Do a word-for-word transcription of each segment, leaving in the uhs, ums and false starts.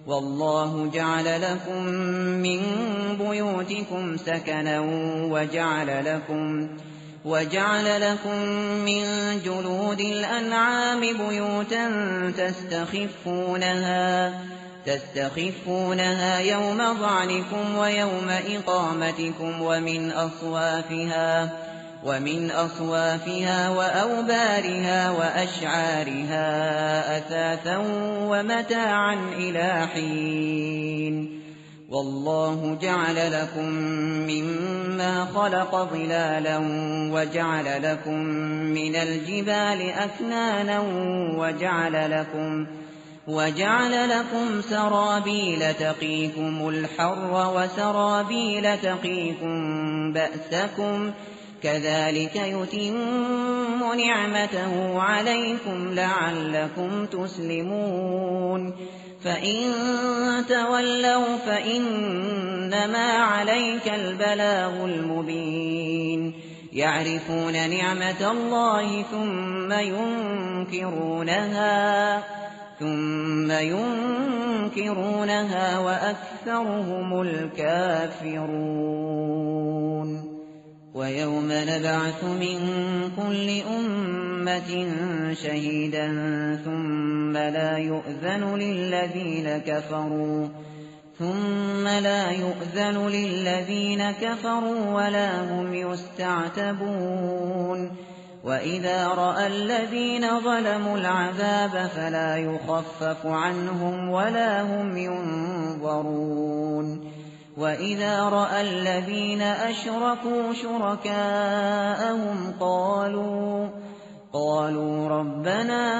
والله جعل لكم من بيوتكم سكنا وجعل لكم وجعل لكم من جلود الأنعام بيوتا تستخفونها تستخفونها يوم ظعنكم ويوم إقامتكم ومن أصوافها ومن أصوافها وأوبارها وأشعارها أثاثا ومتاعا إلى حين والله جعل لكم مما خلق ظلالا وجعل لكم من الجبال أكنانا وجعل لكم وجعل لكم سرابيل تقيكم الحر وسرابيل تقيكم بأسكم كذلك يتم نعمته عليكم لعلكم تسلمون فإن تولوا فإنما عليك البلاغ المبين يعرفون نعمة الله ثم ينكرونها ثم ينكرونها وأكثرهم الكافرون ويوم نبعث من كل أمة شهيدا ثم لا يؤذن للذين كفروا ثم لا يؤذن للذين كفروا ولا هم يستعتبون وإذا رأى الذين ظلموا العذاب فلا يخفف عنهم ولا هم ينظرون وإذا رأى الذين أشركوا شركاءهم قالوا قالوا ربنا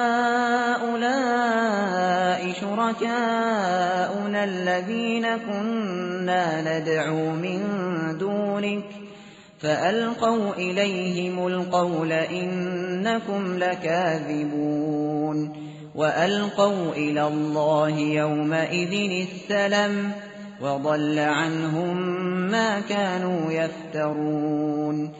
هؤلاء شركاؤنا الذين كنا ندعو من دونك فألقوا إليهم القول إنكم لكاذبون وألقوا إلى الله يومئذ السلم وضل عنهم ما كانوا يفترون